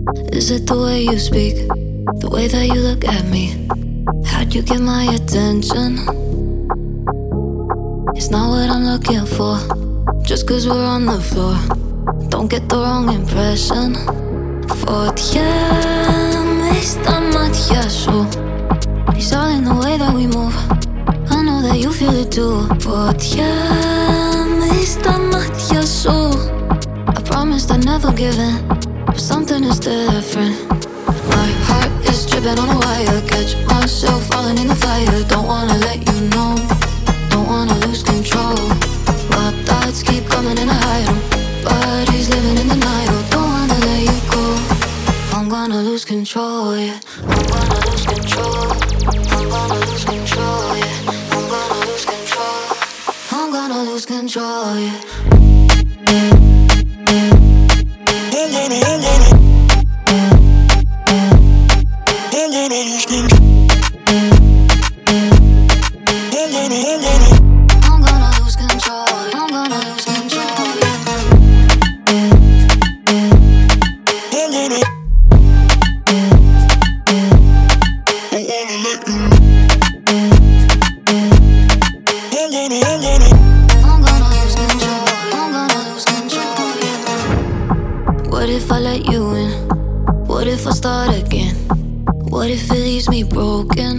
Is it the way you speak, the way that you look at me? How'd you get my attention? It's not what I'm looking for, just cause we're on the floor. Don't get the wrong impression. Φωτιά μες στα μάτια σου. It's all in the way that we move. I know that you feel it too. Φωτιά μες στα μάτια σου. I promised I'd never give in, but something is different. My heart is tripping on a wire. Catch myself falling in the fire. Don't wanna let you know, don't wanna lose control. My thoughts keep coming and I hide them. Body's living in denial. Don't wanna let you go. I'm gonna lose control, yeah. I'm gonna lose control. I'm gonna lose control, yeah. I'm gonna lose control. I'm gonna lose control, yeah. What if I let you in? What if I start again? What if it leaves me broken?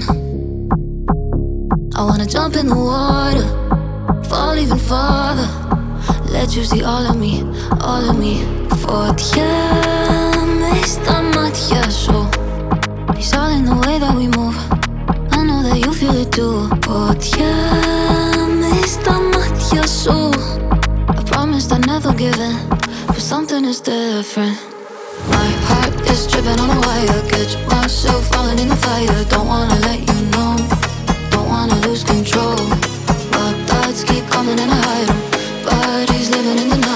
I wanna jump in the water, fall even farther. Let you see all of me, all of me. Φωτιά μες στα μάτια σου. It's all in the way that we move. I know that you feel it too. Φωτιά μες στα μάτια σου. I promised I'd never give in, but something is different. My heart is tripping on a wire. Catch myself falling in the fire. Don't wanna let you know, don't wanna lose control. My thoughts keep coming and I hide them. Body's living in the night.